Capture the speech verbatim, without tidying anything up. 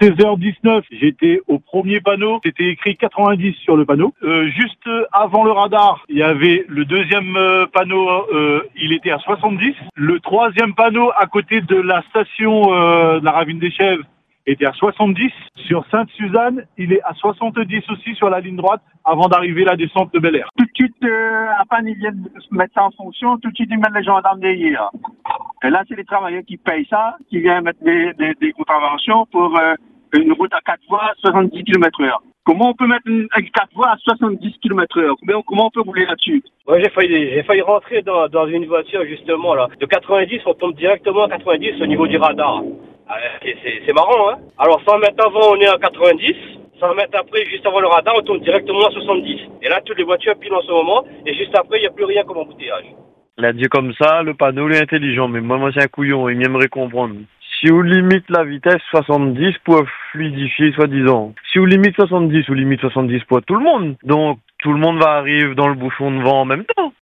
seize heures dix-neuf, j'étais au premier panneau, c'était écrit quatre-vingt-dix sur le panneau. Euh, juste avant le radar, il y avait le deuxième euh, panneau, euh, il était à soixante-dix. Le troisième panneau à côté de la station euh, de la Ravine des Chèvres était à soixante-dix. Sur Sainte-Suzanne, il est à soixante-dix aussi sur la ligne droite avant d'arriver à la descente de Bel Air. Tout de suite, euh, à peine ils viennent se mettre ça en fonction, tout de suite ils mettent les gendarmes derrière. Et là, c'est les travailleurs qui payent ça, qui viennent mettre des, des, des contraventions pour euh, une route à quatre voies à soixante-dix kilomètres heure. Comment on peut mettre une, une quatre voies à soixante-dix kilomètres heure? Comment, comment on peut rouler là-dessus? Moi, j'ai failli, j'ai failli rentrer dans, dans une voiture, justement, là. De quatre-vingt-dix, on tombe directement à quatre-vingt-dix au niveau du radar. Ah, c'est, c'est, c'est marrant, hein. Alors, cent mètres avant, on est à quatre-vingt-dix. cent mètres après, juste avant le radar, on tombe directement à soixante-dix. Et là, toutes les voitures pilent en ce moment. Et juste après, il n'y a plus rien comme embouteillage. Il a dit comme ça, le panneau il est intelligent, mais moi, moi c'est un couillon, il m'aimerait comprendre. Si on limite la vitesse soixante-dix pour fluidifier, soi-disant. Si on limite soixante-dix, on limite soixante-dix pour tout le monde. Donc, tout le monde va arriver dans le bouchon devant en même temps.